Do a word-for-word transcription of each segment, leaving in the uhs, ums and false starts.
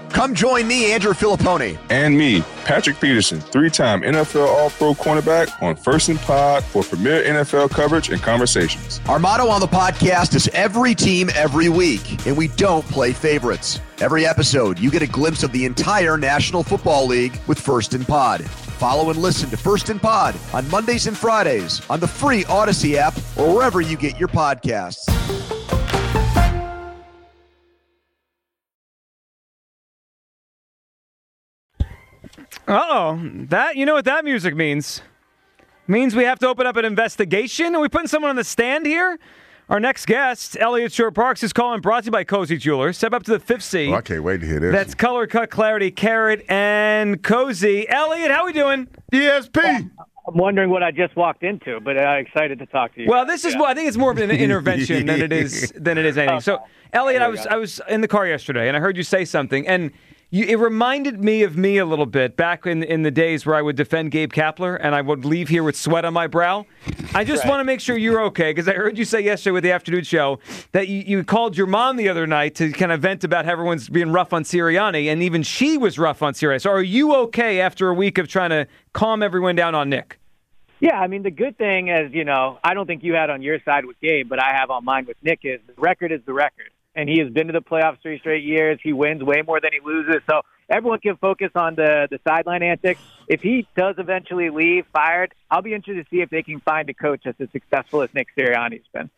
Come join me, Andrew Filipponi. And me, Patrick Peterson, three-time N F L All-Pro cornerback on First and Pod for premier N F L coverage and conversations. Our motto on the podcast is every team, every week, and we don't play favorites. Every episode, you get a glimpse of the entire National Football League with First and Pod. Follow and listen to First and Pod on Mondays and Fridays on the free Odyssey app or wherever you get your podcasts. Uh-oh. That, you know what that music means? Means we have to open up an investigation? Are we putting someone on the stand here? Our next guest, Elliot Shorr-Parks, is calling, brought to you by Cozy Jewelers. Step up to the fifth seat. Oh, I can't wait to hear this. That's Color Cut Clarity, Carrot, and Cozy. Elliot, how we doing? E S P. I'm wondering what I just walked into, but I'm excited to talk to you. Well, this is yeah. more, I think it's more of an intervention than it is than it is anything. So, Elliot, I was I was in the car yesterday, and I heard you say something, and you, it reminded me of me a little bit back in in the days where I would defend Gabe Kapler, and I would leave here with sweat on my brow. I just right. want to make sure you're okay, because I heard you say yesterday with the afternoon show that you, you called your mom the other night to kind of vent about how everyone's being rough on Sirianni, and even she was rough on Sirianni. So are you okay after a week of trying to calm everyone down on Nick? Yeah, I mean, the good thing is, you know, I don't think you had on your side with Gabe, but I have on mine with Nick is the record is the record. And he has been to the playoffs three straight years. He wins way more than he loses. So everyone can focus on the, the sideline antics. If he does eventually leave fired, I'll be interested to see if they can find a coach that's as successful as Nick Sirianni's been.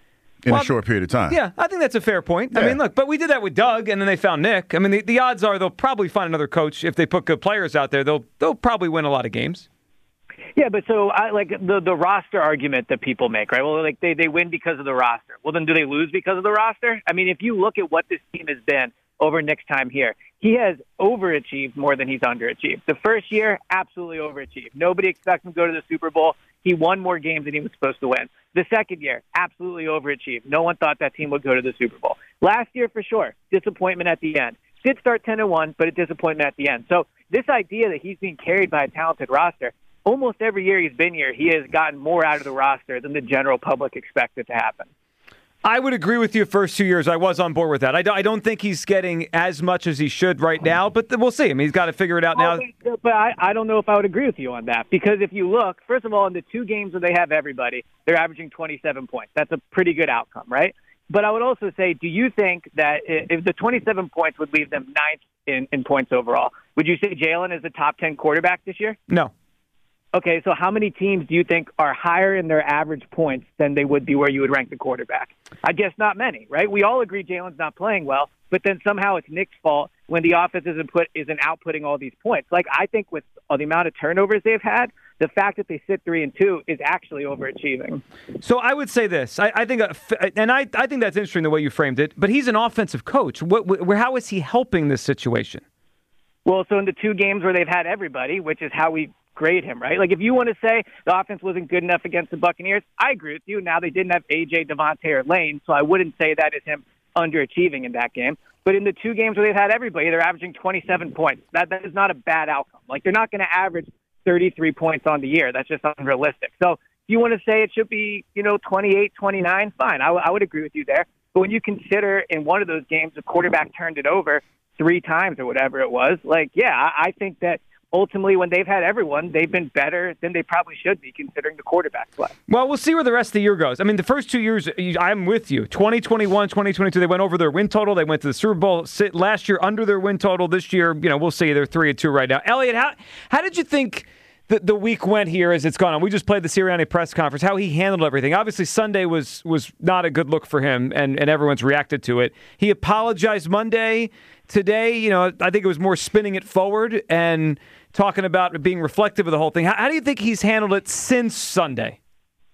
In well, a short period of time. Yeah, I think that's a fair point. Yeah. I mean, look, but we did that with Doug, and then they found Nick. I mean, the, the odds are they'll probably find another coach. If they put good players out there, they'll they'll probably win a lot of games. Yeah, but so I like the the roster argument that people make, right? Well, like they, they win because of the roster. Well, then do they lose because of the roster? I mean, if you look at what this team has been over Nick's time here, he has overachieved more than he's underachieved. The first year, absolutely overachieved. Nobody expects him to go to the Super Bowl. He won more games than he was supposed to win. The second year, absolutely overachieved. No one thought that team would go to the Super Bowl. Last year, for sure, disappointment at the end. Did start ten and one, but a disappointment at the end. So this idea that he's being carried by a talented roster, almost every year he's been here, he has gotten more out of the roster than the general public expected to happen. I would agree with you first two years. I was on board with that. I don't, I don't think he's getting as much as he should right now, but we'll see. I mean, he's got to figure it out now. Oh, but I, I don't know if I would agree with you on that, because if you look, first of all, in the two games where they have everybody, they're averaging twenty-seven points. That's a pretty good outcome, right? But I would also say, do you think that if the twenty-seven points would leave them ninth in, in points overall, would you say Jalen is a top ten quarterback this year? No. Okay, so how many teams do you think are higher in their average points than they would be where you would rank the quarterback? I guess not many, right? We all agree Jalen's not playing well, but then somehow it's Nick's fault when the offense isn't put isn't outputting all these points. Like, I think with uh, the amount of turnovers they've had, the fact that they sit three and two is actually overachieving. So I would say this. I, I think, uh, and I, I think that's interesting the way you framed it. But he's an offensive coach. What, where, how is he helping this situation? Well, so in the two games where they've had everybody, which is how we grade him, right? Like, if you want to say the offense wasn't good enough against the Buccaneers, I agree with you. Now they didn't have A J, Devontae, or Lane, so I wouldn't say that is him underachieving in that game. But in the two games where they've had everybody, they're averaging twenty-seven points. That that is not a bad outcome. Like, they're not going to average thirty-three points on the year. That's just unrealistic. So if you want to say it should be, you know, twenty-eight, twenty-nine, fine. I, w- I would agree with you there. But when you consider in one of those games the quarterback turned it over three times or whatever it was, like, yeah, I, I think that ultimately, when they've had everyone, they've been better than they probably should be, considering the quarterback play. Well, we'll see where the rest of the year goes. I mean, the first two years, I'm with you. twenty twenty-one, twenty twenty-two, they went over their win total. They went to the Super Bowl last year under their win total. This year, you know, we'll see. They're three and two right now. Elliot, how how did you think the, the week went here as it's gone on? We just played the Sirianni press conference, how he handled everything. Obviously, Sunday was was not a good look for him, and, and everyone's reacted to it. He apologized Monday. Today, you know, I think it was more spinning it forward and talking about being reflective of the whole thing. How, how do you think he's handled it since Sunday?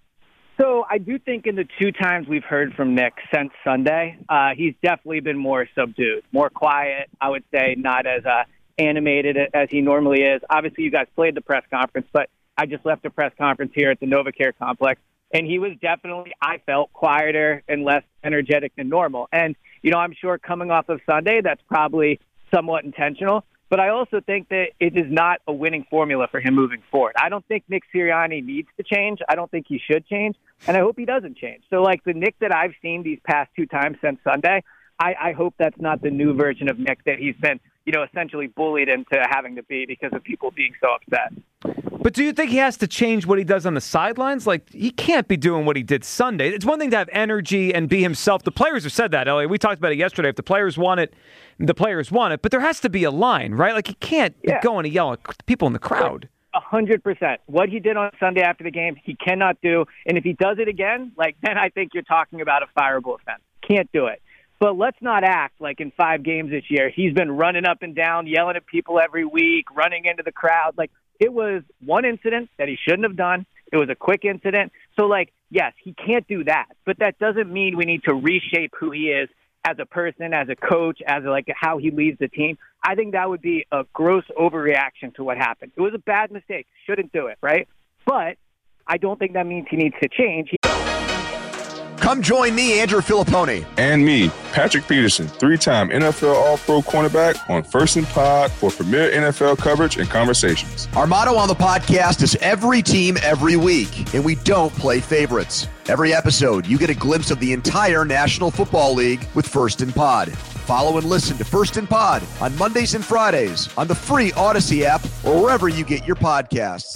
So I do think in the two times we've heard from Nick since Sunday, uh, he's definitely been more subdued, more quiet, I would say, not as uh, animated as he normally is. Obviously, you guys played the press conference, but I just left a press conference here at the NovaCare complex, and he was definitely, I felt, quieter and less energetic than normal. And, you know, I'm sure coming off of Sunday, that's probably somewhat intentional. But I also think that it is not a winning formula for him moving forward. I don't think Nick Sirianni needs to change. I don't think he should change. And I hope he doesn't change. So, like, the Nick that I've seen these past two times since Sunday, I, I hope that's not the new version of Nick that he's been, you know, essentially bullied into having to be because of people being so upset. But do you think he has to change what he does on the sidelines? Like, he can't be doing what he did Sunday. It's one thing to have energy and be himself. The players have said that, Elliot. We talked about it yesterday. If the players want it, the players want it. But there has to be a line, right? Like, he can't yeah. go and yell at people in the crowd. A hundred percent. What he did on Sunday after the game, he cannot do. And if he does it again, like, then I think you're talking about a fireable offense. Can't do it. But let's not act like in five games this year, he's been running up and down, yelling at people every week, running into the crowd. Like, it was one incident that he shouldn't have done. It was a quick incident. So, like, yes, he can't do that. But that doesn't mean we need to reshape who he is as a person, as a coach, as a, like how he leads the team. I think that would be a gross overreaction to what happened. It was a bad mistake. Shouldn't do it, right? But I don't think that means he needs to change. He- Come join me, Andrew Filippone. And me, Patrick Peterson, three-time N F L All-Pro cornerback on First and Pod for premier N F L coverage and conversations. Our motto on the podcast is every team, every week, and we don't play favorites. Every episode, you get a glimpse of the entire National Football League with First and Pod. Follow and listen to First and Pod on Mondays and Fridays on the free Odyssey app or wherever you get your podcasts.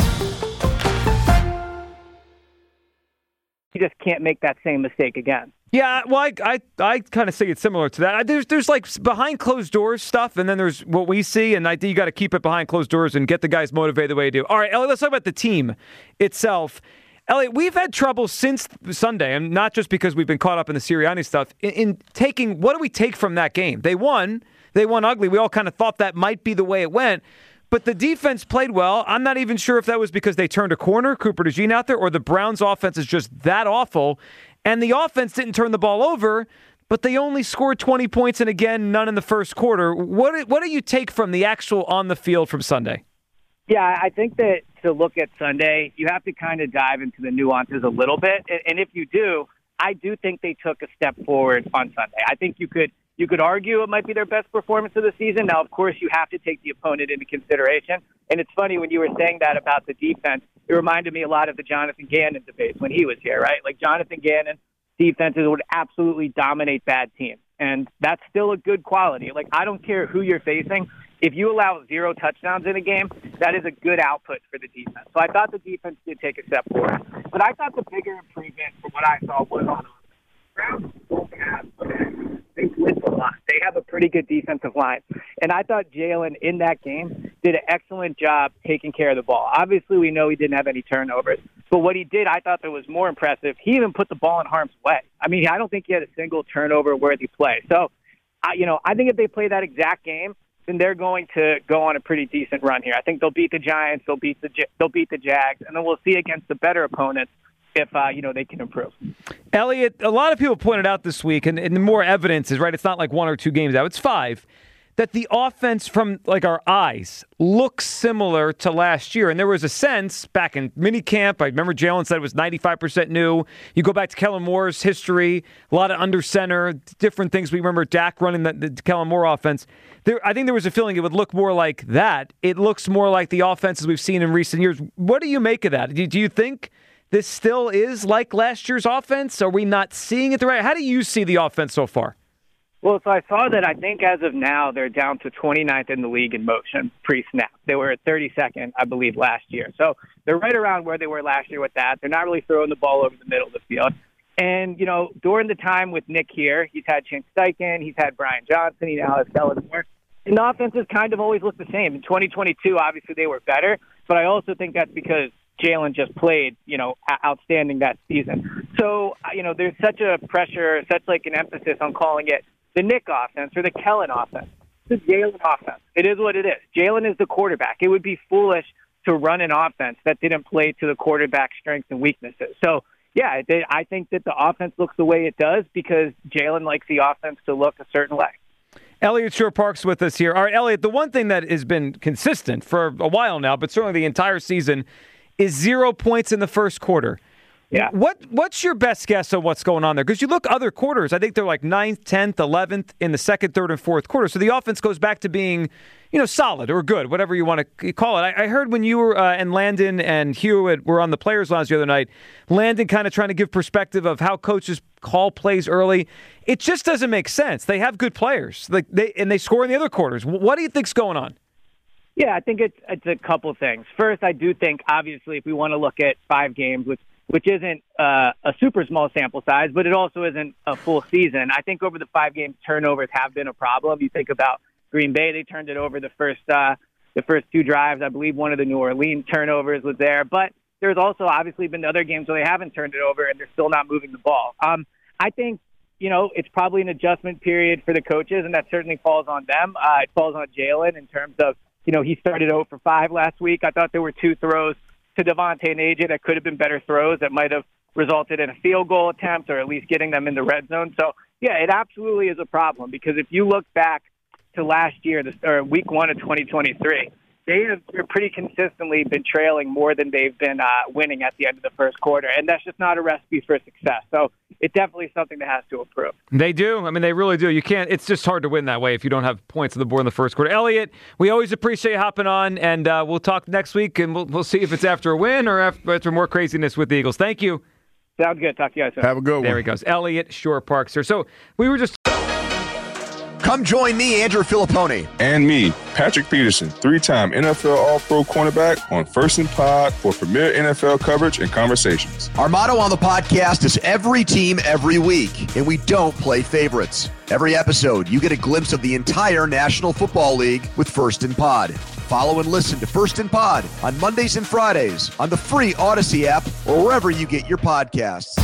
He just can't make that same mistake again. Yeah, well, I I, I kind of say it's similar to that. There's there's like behind closed doors stuff, and then there's what we see, and I think you got to keep it behind closed doors and get the guys motivated the way you do. All right, Elliot, let's talk about the team itself. Elliot, we've had trouble since Sunday, and not just because we've been caught up in the Sirianni stuff, in, in taking, what do we take from that game? They won. They won ugly. We all kind of thought that might be the way it went. But the defense played well. I'm not even sure if that was because they turned a corner, Cooper DeJean out there, or the Browns' offense is just that awful. And the offense didn't turn the ball over, but they only scored twenty points, and again, none in the first quarter. What what do you take from the actual on the field from Sunday? Yeah, I think that to look at Sunday, you have to kind of dive into the nuances a little bit. And if you do, I do think they took a step forward on Sunday. I think you could you could argue it might be their best performance of the season. Now, of course, you have to take the opponent into consideration. And it's funny when you were saying that about the defense, it reminded me a lot of the Jonathan Gannon debates when he was here, right? Like Jonathan Gannon, defenses would absolutely dominate bad teams. And that's still a good quality. Like, I don't care who you're facing. If you allow zero touchdowns in a game, that is a good output for the defense. So I thought the defense did take a step forward. But I thought the bigger improvement from what I saw was on Browns don't have they blitz a lot. They have a pretty good defensive line. And I thought Jalen in that game did an excellent job taking care of the ball. Obviously, we know he didn't have any turnovers. But what he did, I thought that was more impressive. He even put the ball in harm's way. I mean, I don't think he had a single turnover-worthy play. So, I, you know, I think if they play that exact game, then they're going to go on a pretty decent run here. I think they'll beat the Giants, they'll beat the they'll beat the Jags, and then we'll see against the better opponents if uh, you know they can improve. Elliot, a lot of people pointed out this week, and, and the more evidence is right. It's not like one or two games out; it's five. That the offense from like our eyes looks similar to last year. And there was a sense back in minicamp, I remember Jalen said it was ninety-five percent new. You go back to Kellen Moore's history, a lot of under center, different things. We remember Dak running the, the Kellen Moore offense. There, I think there was a feeling it would look more like that. It looks more like the offenses we've seen in recent years. What do you make of that? Do, do you think this still is like last year's offense? Are we not seeing it the right? How do you see the offense so far? Well, so I saw that I think as of now they're down to twenty-ninth in the league in motion pre-snap. They were at thirty-second, I believe, last year. So they're right around where they were last year with that. They're not really throwing the ball over the middle of the field. And, you know, during the time with Nick here, he's had Shane Steichen, he's had Brian Johnson, he now has Kellen Moore. And the offenses kind of always look the same. In twenty twenty-two, obviously they were better, but I also think that's because Jalen just played, you know, outstanding that season. So, you know, there's such a pressure, such like an emphasis on calling it the Nick offense or the Kellen offense. It's the Jalen offense. It is what it is. Jalen is the quarterback. It would be foolish to run an offense that didn't play to the quarterback's strengths and weaknesses. So, yeah, they, I think that the offense looks the way it does because Jalen likes the offense to look a certain way. Elliot Shore-Parks with us here. All right, Elliot, the one thing that has been consistent for a while now, but certainly the entire season, is zero points in the first quarter. Yeah. What What's your best guess on what's going on there? Because you look other quarters, I think they're like ninth, tenth, eleventh in the second, third, and fourth quarter. So the offense goes back to being, you know, solid or good, whatever you want to call it. I, I heard when you were uh, and Landon and Hewitt were on the Players Lounge the other night, Landon kind of trying to give perspective of how coaches call plays early. It just doesn't make sense. They have good players, like they and they score in the other quarters. What do you think's going on? Yeah, I think it's it's a couple things. First, I do think, obviously, if we want to look at five games, which which isn't uh, a super small sample size, but it also isn't a full season. I think over the five games, turnovers have been a problem. You think about Green Bay; they turned it over the first uh, the first two drives. I believe one of the New Orleans turnovers was there, but there's also obviously been other games where they haven't turned it over and they're still not moving the ball. Um, I think you know it's probably an adjustment period for the coaches, and that certainly falls on them. Uh, it falls on Jalen in terms of. You know, he started zero for five last week. I thought there were two throws to Devontae and A J that could have been better throws that might have resulted in a field goal attempt or at least getting them in the red zone. So, yeah, it absolutely is a problem because if you look back to last year, or week one of twenty twenty-three, they have pretty consistently been trailing more than they've been uh, winning at the end of the first quarter, and that's just not a recipe for success. So it's definitely something that has to improve. They do. I mean, they really do. You can't. It's just hard to win that way if you don't have points on the board in the first quarter. Elliot, we always appreciate you hopping on, and uh, we'll talk next week, and we'll, we'll see if it's after a win or after, after more craziness with the Eagles. Thank you. Sounds good. Talk to you guys soon. Have a good one. There he goes. Elliot Shore-Parkster. So we were just... Come join me, Andrew Filippone. And me, Patrick Peterson, three-time N F L All-Pro cornerback on First and Pod for premier N F L coverage and conversations. Our motto on the podcast is every team, every week, and we don't play favorites. Every episode, you get a glimpse of the entire National Football League with First and Pod. Follow and listen to First and Pod on Mondays and Fridays on the free Odyssey app or wherever you get your podcasts.